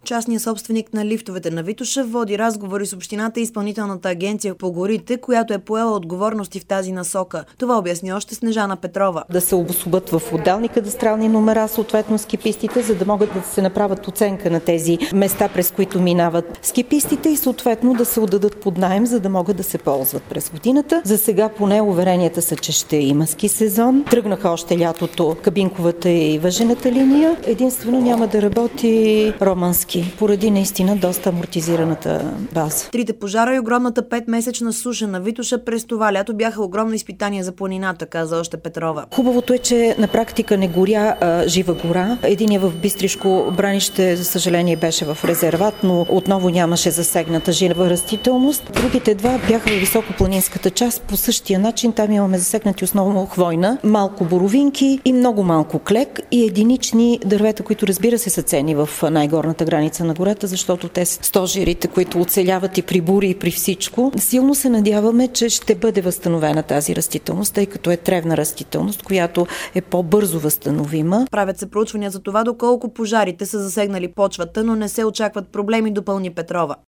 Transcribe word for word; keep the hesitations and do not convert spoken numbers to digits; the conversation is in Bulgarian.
Частният собственик на лифтовете на Витоша води разговори с общината и изпълнителната агенция по горите, която е поела отговорности в тази насока. Това обясни още Снежана Петрова. Да се обособят в отделни кадастрални номера, съответно скипистите, за да могат да се направят оценка на тези места, през които минават скипистите и съответно да се отдадат под наем, за да могат да се ползват през годината. За сега поне уверенията са, че ще има ски сезон. Тръгнаха още лятото кабинковата и въжената линия. Единствено няма да работи романски, поради наистина доста амортизираната база. Трите пожара и огромната петмесечна суша на Витоша през това лято бяха огромно изпитание за планината, каза още Петрова. Хубавото е, че на практика не горя а, жива гора. Единият в Бистришко бранище, за съжаление, беше в резерват, но отново нямаше засегната жива растителност. Другите два бяха в високопланинската част. По същия начин там имаме засегнати основно хвойна, малко боровинки и много малко клек и единични дървета, които разбира се са ценни в най-горната граница на гората, защото те са стожерите, които оцеляват и при бури, и при всичко. Силно се надяваме, че ще бъде възстановена тази растителност, тъй като е тревна растителност, която е по-бързо възстановима. Правят се проучвания за това доколко пожарите са засегнали почвата, но не се очакват проблеми, допълни Петрова.